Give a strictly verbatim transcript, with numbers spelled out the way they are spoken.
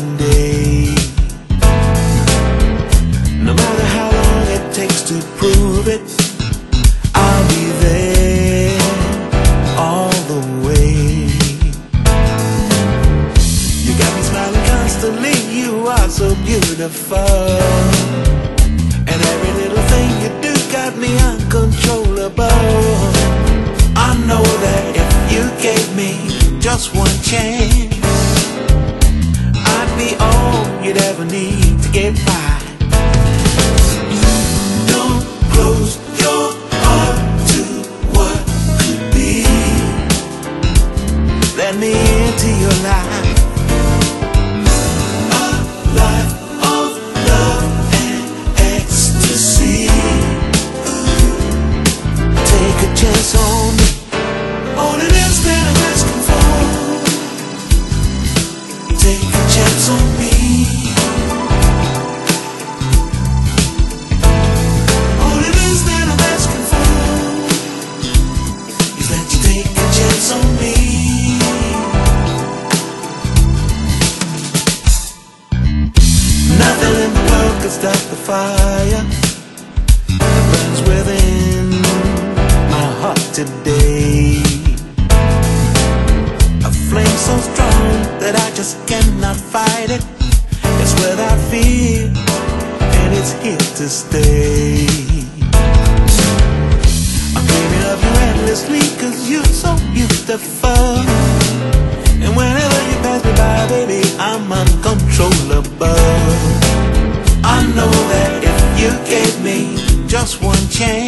day. No matter how long it takes to prove it, I'll be there all the way. You got me smiling constantly, you are so beautiful, and every little thing you do got me uncontrollable. I know that if you gave me just one chance, I'd be all you'd ever need to get by. Don't close your heart to what could be. Let me into your life, a life of love and ecstasy. Take a chance on me, only this that I'm asking for. Take a chance on me. Only this that I'm asking for is that you take a chance on me. Nothing in the world could stop the fire that burns within my heart today. A flame so strong that I just cannot fight it. It's without fear, and it's here to stay. I'm dreaming of you endlessly, cause you're so beautiful. And whenever you pass me by, baby, I'm uncontrollable. I know that if you gave me just one chance,